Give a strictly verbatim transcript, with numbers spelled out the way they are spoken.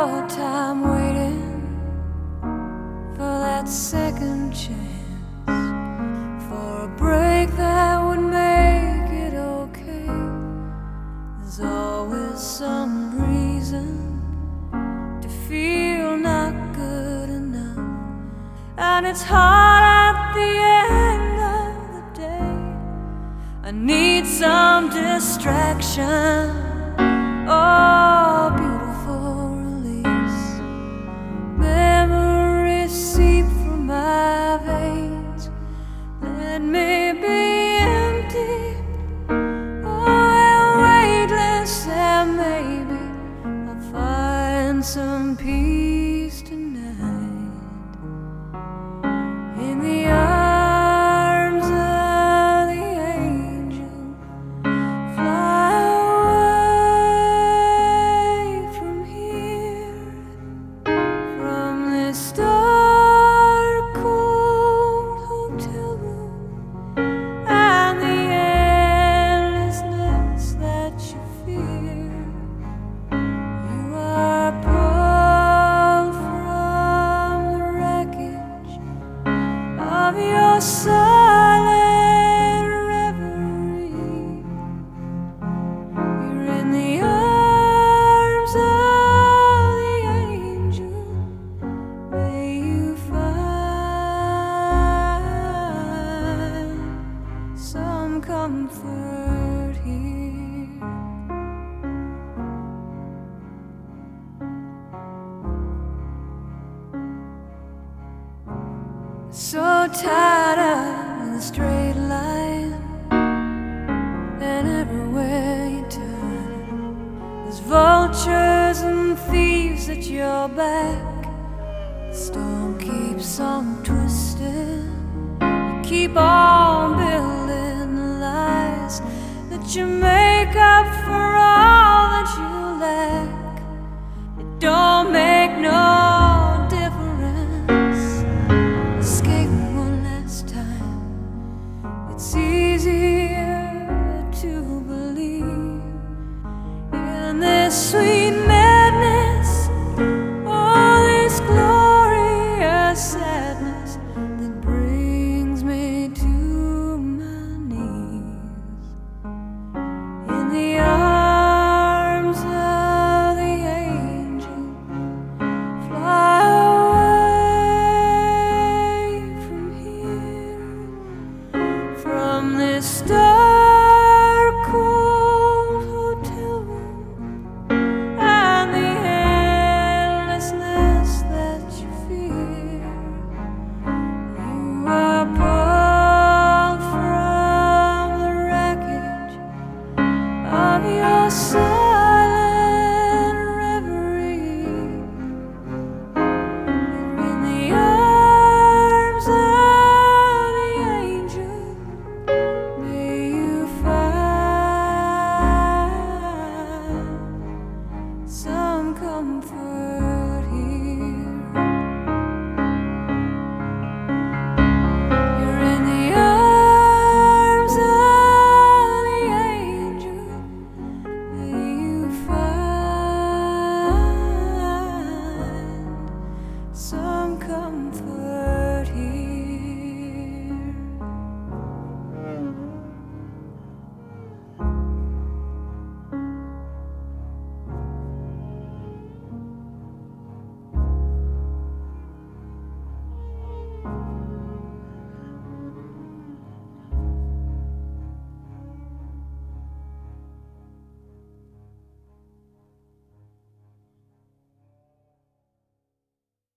your time waiting for that second chance, for a break that would make it okay. There's always some reason to feel not good enough, and it's hard at the end of the day. I need some distraction. Oh, beautiful release. Memories seep through my veins. Let me be empty, oh, and weightless, and maybe I'll find some peace tonight in the arms of the angel. Fly away from here, from this dark, cold hotel room, and the endlessness that you fear. You are pulled from the wreckage of your silent reverie. You're in the arms of the angel. May you find some comfort here. So tired of the straight line, and everywhere you turn, there's vultures and thieves at your back. The storm keeps on twisting. You keep on building the lies that you make up for